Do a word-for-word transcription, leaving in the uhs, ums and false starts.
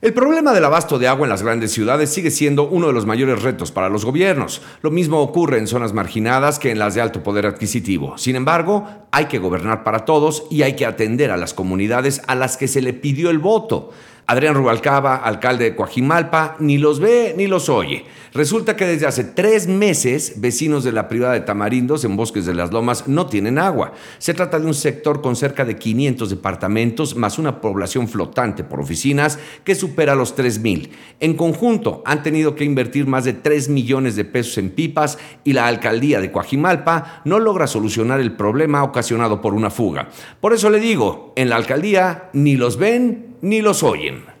El problema del abasto de agua en las grandes ciudades sigue siendo uno de los mayores retos para los gobiernos. Lo mismo ocurre en zonas marginadas que en las de alto poder adquisitivo. Sin embargo, hay que gobernar para todos y hay que atender a las comunidades a las que se le pidió el voto. Adrián Rubalcaba, alcalde de Coajimalpa, ni los ve ni los oye. Resulta que desde hace tres meses, vecinos de la privada de Tamarindos, en Bosques de las Lomas, no tienen agua. Se trata de un sector con cerca de quinientos departamentos, más una población flotante por oficinas que supera los tres mil. En conjunto, han tenido que invertir más de tres millones de pesos en pipas y la alcaldía de Coajimalpa no logra solucionar el problema ocasionado por una fuga. Por eso le digo, en la alcaldía ni los ven ni los oyen.